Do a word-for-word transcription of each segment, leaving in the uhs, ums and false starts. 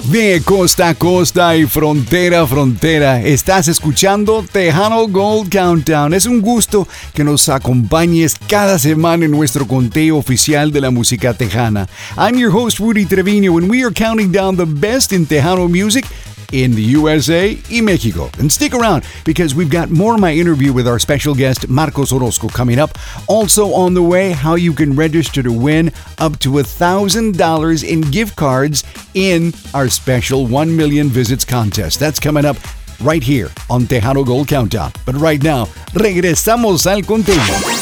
De costa a costa y frontera a frontera, estás escuchando Tejano Gold Countdown. Es un gusto que nos acompañes cada semana en nuestro conteo oficial de la música tejana. I'm your host, Rudy Trevino, and we are counting down the best in Tejano music in the U S A y Mexico. And stick around because we've got more of my interview with our special guest Marcos Orozco coming up. Also on the way, how you can register to win up to one thousand dollars in gift cards in our special one million visits contest. That's coming up right here on Tejano Gold Countdown. But right now, regresamos al conteo.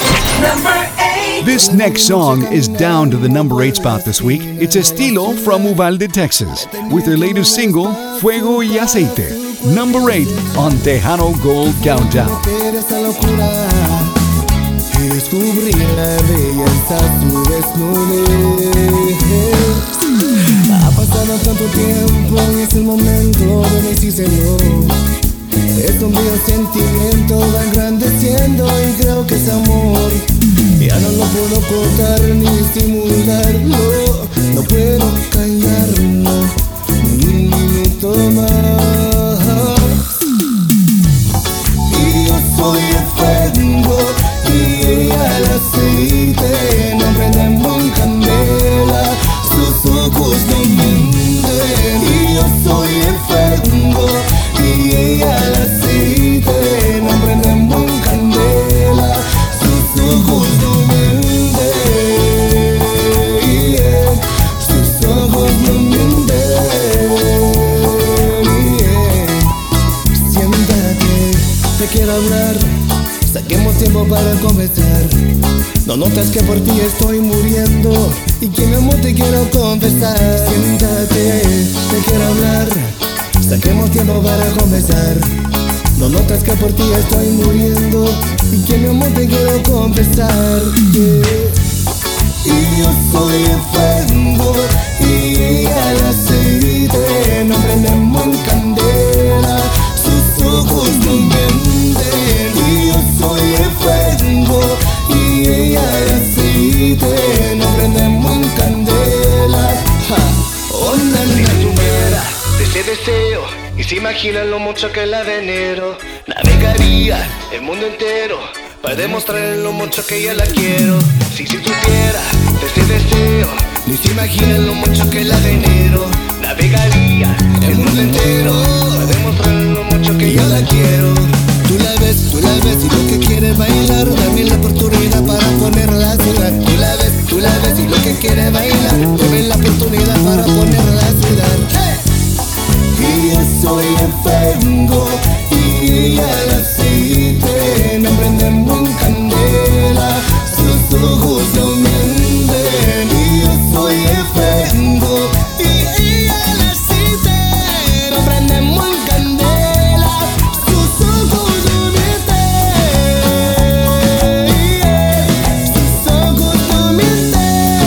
This next song is down to the number eight spot this week. It's Estilo from Uvalde, Texas, with their latest single, Fuego y Aceite. Number eight on Tejano Gold Countdown. Y descubrí la belleza tu desnudez. Ha pasado tanto tiempo y es el momento de decírselo. Es un bello sentimiento, va engrandeciendo y creo que es amor. Ya no lo puedo ocultar ni disimularlo. No puedo callarlo ni un minuto más. Y yo soy el fuego y ella el aceite. No prendemos en candela, sus ojos no mienten. Y yo soy el fuego y ella el aceite. No prendemos en candela, sus ojos no mienten. Yeah. Sus ojos no mienten. Yeah. Siéntate, te quiero hablar. Saquemos tiempo para conversar. No notas que por ti estoy muriendo y que mi amor te quiero confesar. Siéntate, te quiero hablar. Saquemos tiempo para conversar. No notas que por ti estoy muriendo y que mi amor te quiero confesar. Yeah. Y yo soy el fuego y ella el aceite. No prendemos en candela, sus ojos no mienten. Y yo soy el fuego y ella el aceite. No prendemos en candela. Ja. Oh, na, na, si supiera de ese deseo y se imagina lo mucho que la venero, navegaría el mundo entero para demostrarle lo mucho que ella la quiero. Si si supiera de ese deseo y se imagina lo mucho que la venero, navegaría el mundo entero para demostrarle lo mucho que ella la quiero. Tú la ves, tú la ves y lo que quiere bailar, dame la oportunidad para ponerla a sudar. Tú la ves, tú la ves y lo que quiere bailar, dame la oportunidad para ponerla a sudar. Hey. Y yo soy el fuego y ella el aceite. No prendemos en candela, sus ojos no mienten. Y yo soy el fuego y ella el aceite. No prendemos en candela, sus ojos no mienten. Yeah. Sus ojos no mienten.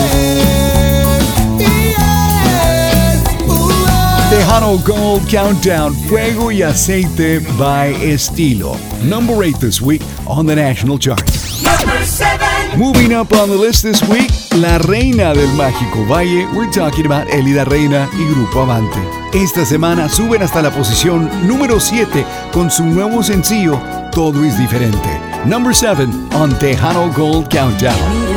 Yeah. Uh-huh. Tejano Gold Countdown, Fuego y Aceite by Estilo. Number eight this week on the national chart. Number seven. Moving up on the list this week, la reina del Mágico Valle. We're talking about Elida Reina y Grupo Avante. Esta semana suben hasta la posición número siete con su nuevo sencillo, Todo es Diferente. Number seven on Tejano Gold Countdown.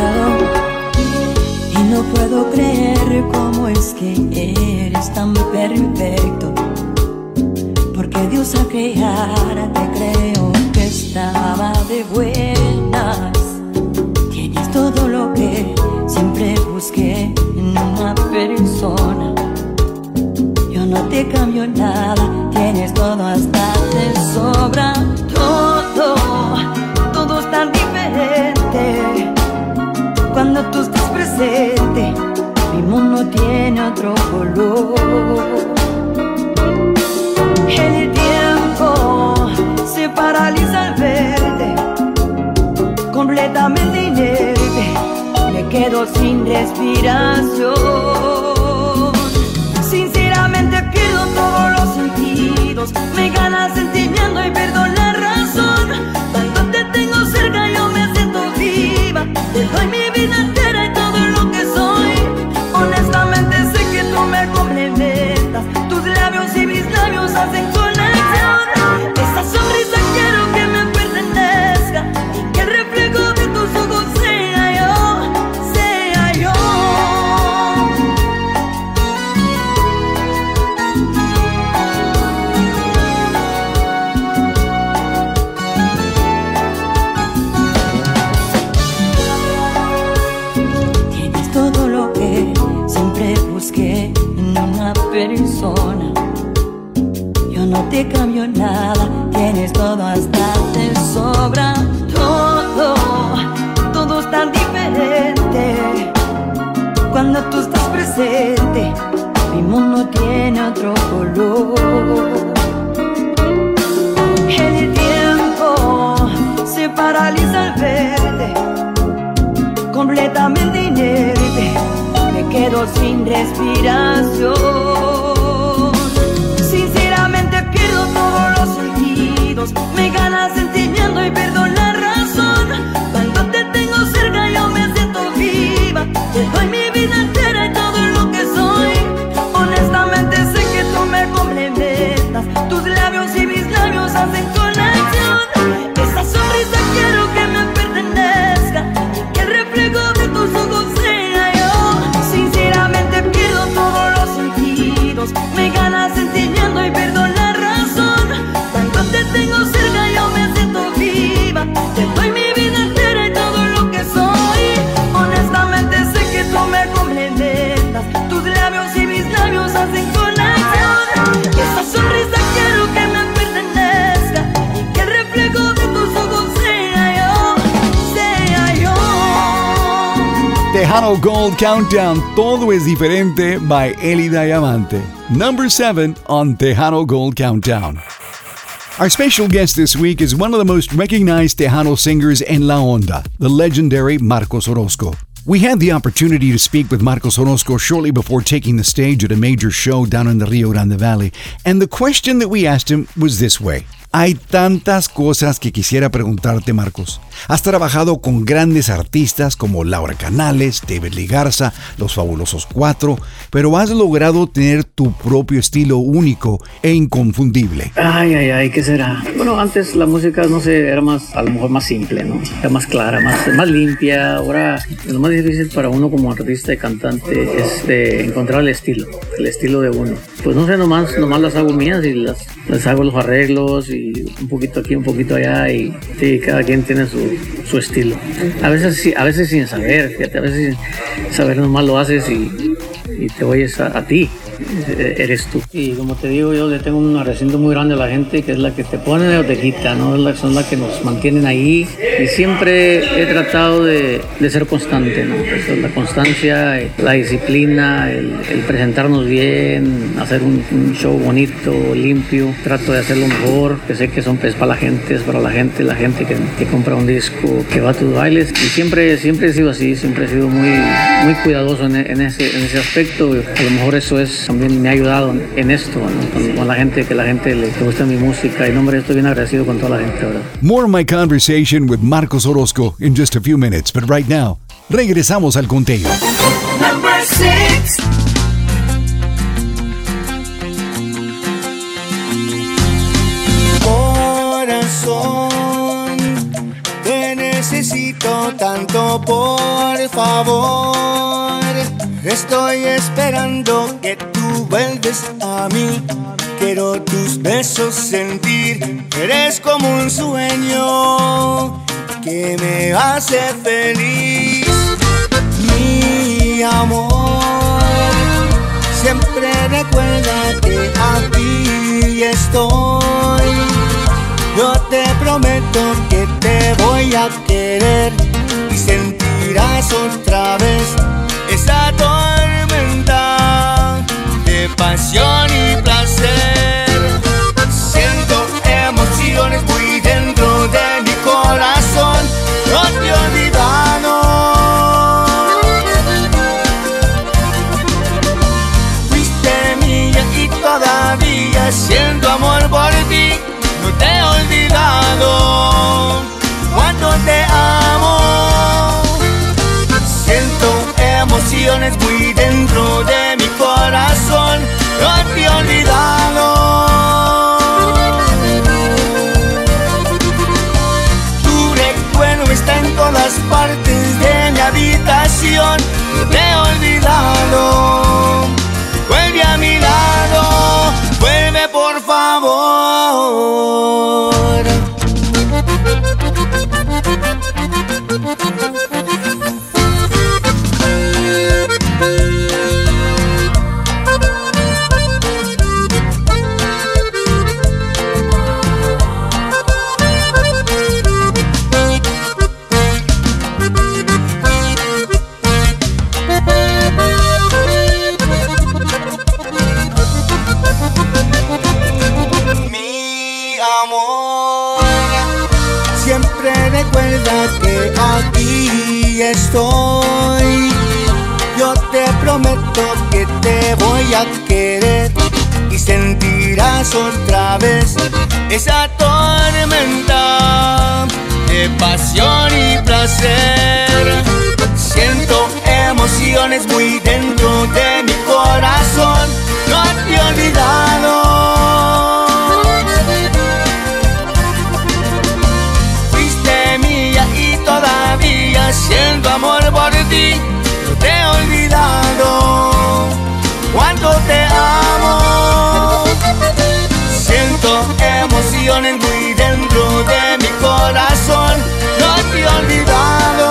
Miro y no puedo creer cómo es que eres tan perfecto. Porque Dios al crear te creo que estaba de buenas. Tienes todo lo que siempre busqué en una persona. Yo no te cambio nada, tienes todo hasta te sobra. Todo, todo es tan diferente. Cuando tú estás presente, mi mundo tiene otro color. El tiempo se paraliza al verte, completamente inerte, me quedo sin respiración. Sinceramente pierdo todos los sentidos, me gana sentimiento y pierdo la razón. Cuando te tengo cerca yo me siento viva, te doy mi vida entera y todo lo que soy. Honestamente sé que tú me complementas, tú estás presente, mi mundo tiene otro color. El tiempo se paraliza al verte, completamente inerte, me quedo sin respiración. Sinceramente pierdo todos los sentidos, me gana sentimiento y pierdo la razón. Cuando te tengo cerca yo me siento viva, te doy mi vida entera y todo lo que soy. Honestamente sé que tú me complementas, tus labios y mis labios hacen conexión. Esa sonrisa quiero que me pertenezca y que el reflejo de tus ojos sea yo. Sinceramente pierdo todos los sentidos, me gana sentimiento y pierdo la razón. Cuando te tengo cerca yo me siento viva, te doy mi vida entera y todo lo que soy. Honestamente sé que tú me complementas, tus labios y mis labios hacen conexión. Esa sonrisa quiero que me pertenezca y que el reflejo de tus ojos sea yo, sea yo. Tejano Gold Countdown, todo es diferente by Eli Diamante. Number seven on Tejano Gold Countdown. Our special guest this week is one of the most recognized Tejano singers en la onda, the legendary Marcos Orozco. We had the opportunity to speak with Marcos Orozco shortly before taking the stage at a major show down in the Rio Grande Valley, and the question that we asked him was this way. Hay tantas cosas que quisiera preguntarte, Marcos. Has trabajado con grandes artistas como Laura Canales, David Lee Garza, Los Fabulosos Cuatro, pero has logrado tener tu propio estilo único e inconfundible. Ay, ay, ay, ¿qué será? Bueno, antes la música, no sé, era más, a lo mejor más simple, ¿no? Era más clara, más, más limpia. Ahora, lo más difícil para uno como artista y cantante es de encontrar el estilo, el estilo de uno. Pues no sé, nomás, nomás las hago mías y las, les hago los arreglos y un poquito aquí, un poquito allá, y sí, cada quien tiene su, su estilo. A veces, a veces sin saber, fíjate, a veces sin saber nomás lo haces y, y te oyes a, a ti, eres tú. Y como te digo, yo le tengo un agradecimiento muy grande a la gente, que es la que te pone o te quita, ¿no? Son las que nos mantienen ahí, y siempre he tratado de, de ser constante, ¿no? Pues la constancia, la disciplina, el, el presentarnos bien, hacer un, un show bonito, limpio. Trato de hacerlo mejor, que sé que son pues para la gente, es para la gente, la gente que, que compra un disco, que va a tus bailes, y siempre, siempre he sido así, siempre he sido muy, muy cuidadoso en, en, ese, en ese aspecto. A lo mejor eso es también me ha ayudado en esto, ¿no? con, con la gente, que la gente le gusta mi música, y no, hombre, estoy bien agradecido con toda la gente, ¿verdad? More of my conversation with Marcos Orozco in just a few minutes, but right now, regresamos al conteo. Number six. Corazón, te necesito tanto, por favor. Estoy esperando que tú vuelves a mí. Quiero tus besos sentir. Eres como un sueño que me hace feliz. Mi amor, siempre recuerda que aquí estoy. Yo te prometo que te voy a querer y sentirás otra vez esa tormenta de pasión y placer. Siento emociones muy dentro de mi corazón. No te he olvidado. Fuiste mía y todavía siento amor por ti. No te he olvidado cuando te amo. Siento emociones muy dentro de mi corazón. No te he olvidado. Tu recuerdo está en todas partes de mi habitación. No te he olvidado. Vuelve a mi lado. Vuelve por favor. aquí estoy. Yo te prometo que te voy a querer y sentirás otra vez esa tormenta de pasión y placer. Siento emociones muy dentro de mi corazón, no te he olvidado. Fuiste mía y todavía siento amor por ti, no te he olvidado. Cuánto te amo. Siento emociones muy dentro de mi corazón, no te he olvidado.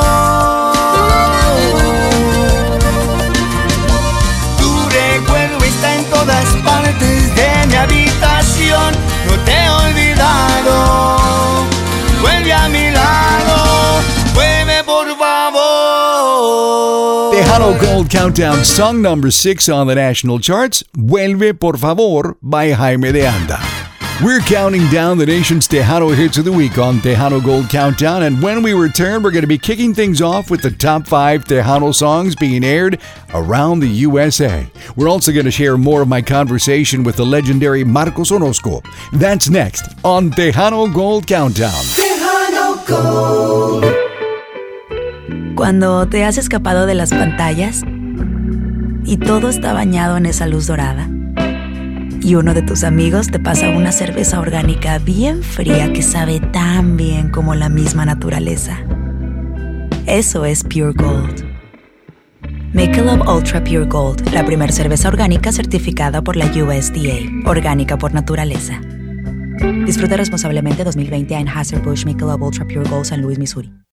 Tu recuerdo está en todas partes de mi habitación, no te he olvidado. Vuelve a mi lado, vuelve por favor. Tejano Gold Countdown, song number six on the national charts, Vuelve por favor by Jaime de Anda. We're counting down the nation's Tejano hits of the week on Tejano Gold Countdown, and when we return, we're going to be kicking things off with the top five Tejano songs being aired around the U S A. We're also going to share more of my conversation with the legendary Marcos Orozco. That's next on Tejano Gold Countdown. Tejano Gold. Cuando te has escapado de las pantallas y todo está bañado en esa luz dorada, y uno de tus amigos te pasa una cerveza orgánica bien fría que sabe tan bien como la misma naturaleza. Eso es Pure Gold. Michelob Ultra Pure Gold, la primera cerveza orgánica certificada por la U S D A, orgánica por naturaleza. Disfruta responsablemente. Dos mil veinte Anheuser-Busch Michelob Ultra Pure Gold, San Luis, Missouri.